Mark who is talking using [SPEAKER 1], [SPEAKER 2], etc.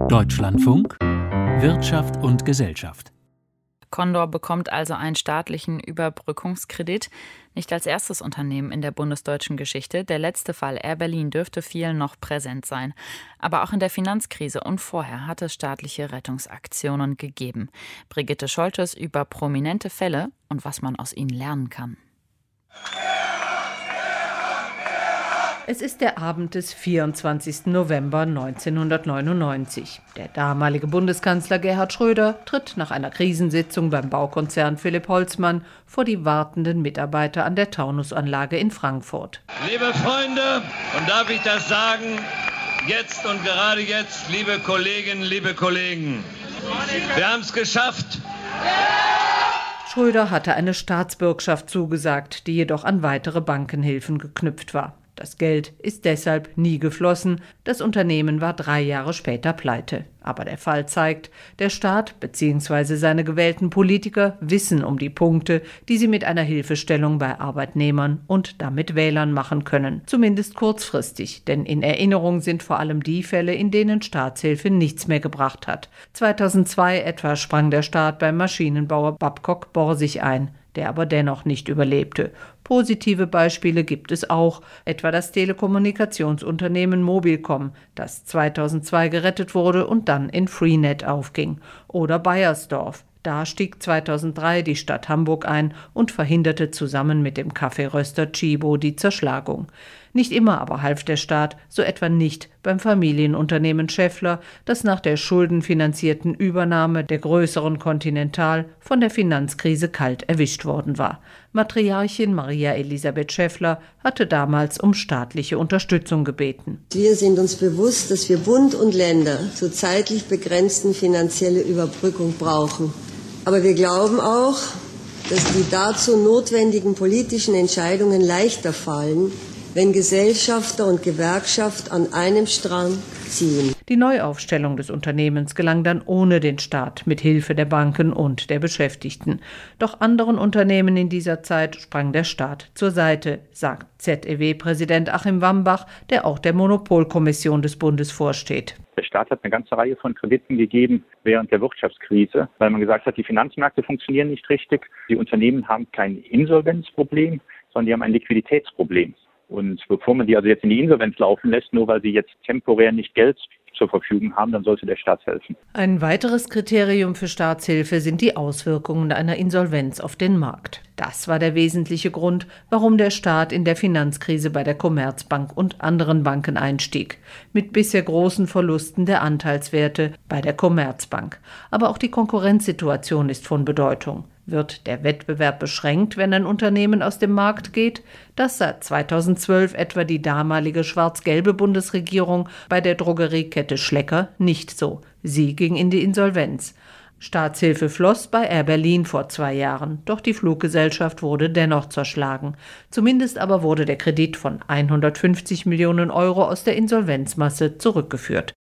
[SPEAKER 1] Deutschlandfunk Wirtschaft und Gesellschaft.
[SPEAKER 2] Condor bekommt also einen staatlichen Überbrückungskredit. Nicht als erstes Unternehmen in der bundesdeutschen Geschichte. Der letzte Fall, Air Berlin, dürfte vielen noch präsent sein. Aber auch in der Finanzkrise und vorher hat es staatliche Rettungsaktionen gegeben. Brigitte Scholtes über prominente Fälle und was man aus ihnen lernen kann.
[SPEAKER 3] Es ist der Abend des 24. November 1999. Der damalige Bundeskanzler Gerhard Schröder tritt nach einer Krisensitzung beim Baukonzern Philipp Holzmann vor die wartenden Mitarbeiter an der Taunusanlage in Frankfurt.
[SPEAKER 4] Liebe Freunde, und darf ich das sagen, jetzt und gerade jetzt, liebe Kolleginnen, liebe Kollegen, wir haben es geschafft.
[SPEAKER 3] Schröder hatte eine Staatsbürgschaft zugesagt, die jedoch an weitere Bankenhilfen geknüpft war. Das Geld ist deshalb nie geflossen. Das Unternehmen war 3 Jahre später pleite. Aber der Fall zeigt, der Staat bzw. seine gewählten Politiker wissen um die Punkte, die sie mit einer Hilfestellung bei Arbeitnehmern und damit Wählern machen können. Zumindest kurzfristig, denn in Erinnerung sind vor allem die Fälle, in denen Staatshilfe nichts mehr gebracht hat. 2002 etwa sprang der Staat beim Maschinenbauer Babcock Borsig ein, der aber dennoch nicht überlebte. Positive Beispiele gibt es auch, etwa das Telekommunikationsunternehmen Mobilcom, das 2002 gerettet wurde und dann in Freenet aufging. Oder Beiersdorf. Da stieg 2003 die Stadt Hamburg ein und verhinderte zusammen mit dem Kaffeeröster Tchibo die Zerschlagung. Nicht immer aber half der Staat, so etwa nicht beim Familienunternehmen Schaeffler, das nach der schuldenfinanzierten Übernahme der größeren Continental von der Finanzkrise kalt erwischt worden war. Matriarchin Maria Elisabeth Schaeffler hatte damals um staatliche Unterstützung gebeten.
[SPEAKER 5] Wir sind uns bewusst, dass wir Bund und Länder zur zeitlich begrenzten finanzielle Überbrückung brauchen. Aber wir glauben auch, dass die dazu notwendigen politischen Entscheidungen leichter fallen, wenn Gesellschafter und Gewerkschaft an einem Strang ziehen.
[SPEAKER 3] Die Neuaufstellung des Unternehmens gelang dann ohne den Staat, mit Hilfe der Banken und der Beschäftigten. Doch anderen Unternehmen in dieser Zeit sprang der Staat zur Seite, sagt ZEW-Präsident Achim Wambach, der auch der Monopolkommission des Bundes vorsteht.
[SPEAKER 6] Der Staat hat eine ganze Reihe von Krediten gegeben während der Wirtschaftskrise, weil man gesagt hat, die Finanzmärkte funktionieren nicht richtig. Die Unternehmen haben kein Insolvenzproblem, sondern die haben ein Liquiditätsproblem. Und bevor man die also jetzt in die Insolvenz laufen lässt, nur weil sie jetzt temporär nicht Geld zur Verfügung haben, dann sollte der Staat helfen.
[SPEAKER 3] Ein weiteres Kriterium für Staatshilfe sind die Auswirkungen einer Insolvenz auf den Markt. Das war der wesentliche Grund, warum der Staat in der Finanzkrise bei der Commerzbank und anderen Banken einstieg, mit bisher großen Verlusten der Anteilswerte bei der Commerzbank. Aber auch die Konkurrenzsituation ist von Bedeutung. Wird der Wettbewerb beschränkt, wenn ein Unternehmen aus dem Markt geht? Das sah 2012 etwa die damalige schwarz-gelbe Bundesregierung bei der Drogeriekette Schlecker nicht so. Sie ging in die Insolvenz. Staatshilfe floss bei Air Berlin vor 2 Jahren, doch die Fluggesellschaft wurde dennoch zerschlagen. Zumindest aber wurde der Kredit von 150 Millionen Euro aus der Insolvenzmasse zurückgeführt.